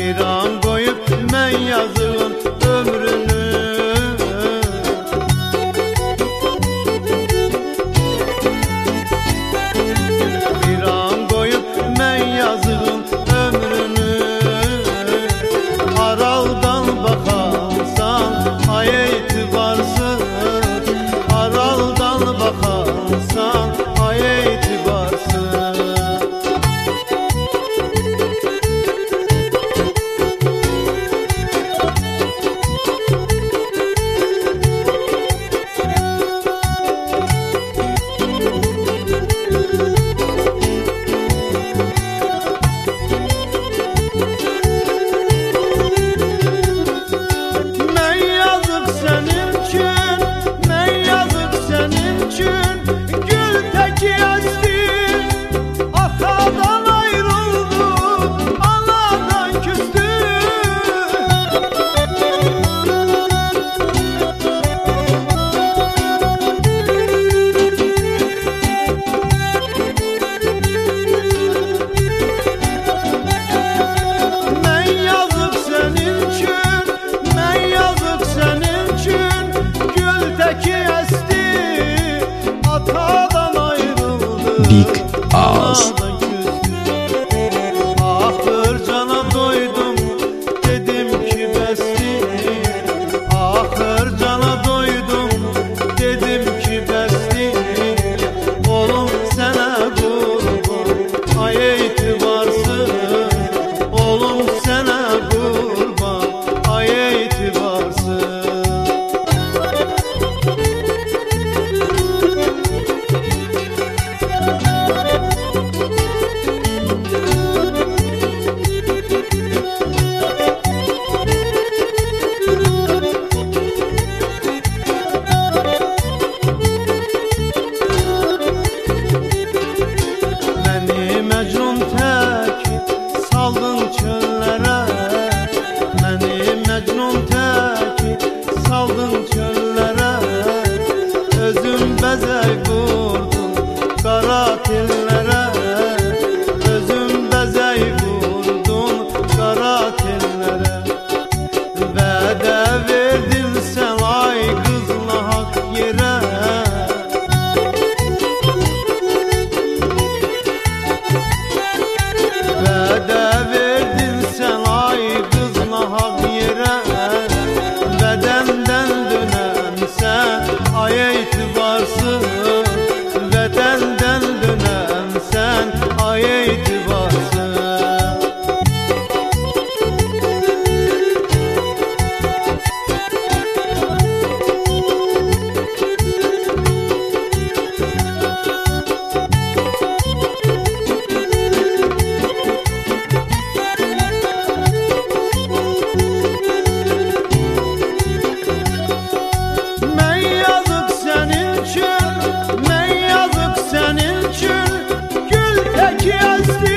viran koyup mən yazığın ömrünü. Viran koyup mən yazığın ömrünü. Araldan bakarsan ay etibarsız, araldan bakarsan ay etibarsız. Big Ağız. Ahır cana doydum dedim ki besli. Ahır cana doydum dedim ki besli. Oğlum sana kurban ay etibarsız. Oğlum sana kurban ay etibarsız. Mecnun tek saldın çöllere, beni Mecnun tek saldın çöllere. Özüm bezey vurdum kara tellere, özüm bezey vurdum kara tellere. Vədə verdin sen ay kızla hak yere. Vədə verdin sen ay kızla hak yere. Vədəndən dönəmsən ay etibarsız. Vətəndən dönəmsən ay etibarsız. Senin için gül teki yazdı.